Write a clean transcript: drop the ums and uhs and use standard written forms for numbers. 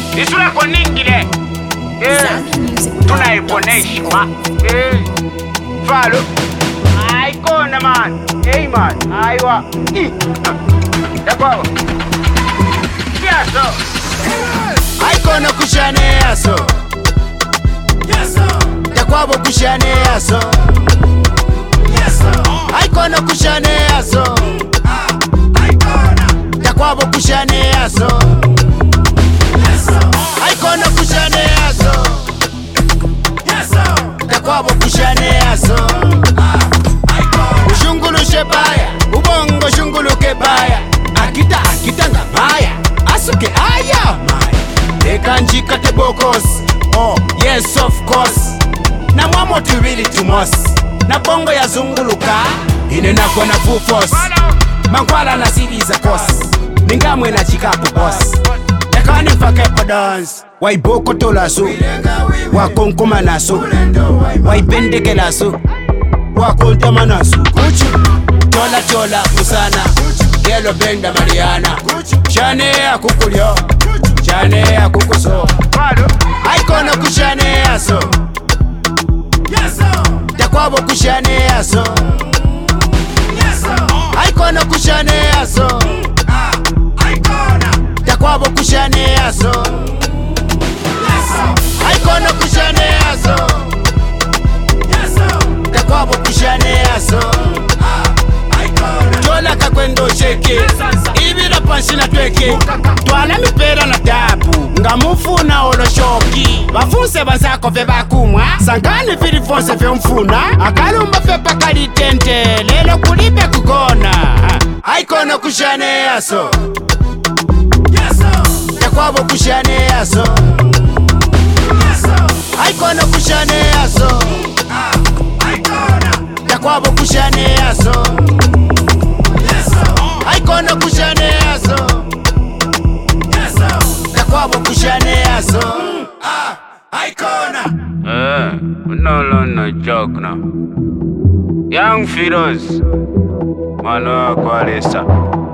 Isura kwa ningile. Tunaiponeshwa. Follow. Icona man. Hey man. Aiwa. Dakwa. Yaso. Icona kushane yaso. Yaso. Dakwabo kushane yaso. Yaso. Icona kushane yaso. Icona. Dakwabo kushane yaso. Yaso. Icona kushane yaso. Yaso. Dakwabo kushane yaso. Ushungulu shebaya, ubongo shungulu kebaya. Akita ngabaya, asuke aya maya. Ekanjika tebokos, oh yes of course. Na mwamo tuwili tumos, na bongo ya zunguluka. Ine nako na full force, mankwala na sidi za kos. Ningamwe na chikapu boss. Ekani fakepa dance, waiboko tolaso. Wakonkoma naso, waipendeke laso. Wakontama naso, kuchu. Chola kusana, yelo benda Mariana. Shane ya kukulyo, shane ya kukuso. Icona kushane yaso. Yaso. Dakwabo kushane yaso. Yaso. Icona kushane yaso. Icona. Dakwabo kushane yaso. Yaso. Icona kushane yaso. Yaso. Dakwabo kushane yaso. Icona. Chola kakwendo sheke, ibila panshi na tweke. Twala mipera na tapu, ngamufuna oloshoki. Bafunse bazako fe bakumwa, sankani fili fonse fe mfuna. Akalumba fe pakalitente, lelo kulipe kukona. Icona kushane yaso. Yaso. Dakwabo kushane yaso. Yaso. Icona kushane yaso. Icona. Dakwabo kushane yaso. Yaso. Icona kushane yaso. Yaso. Dakwabo kushane yaso. Icona. No joke now. Young Firoz. Mano Kwalesa.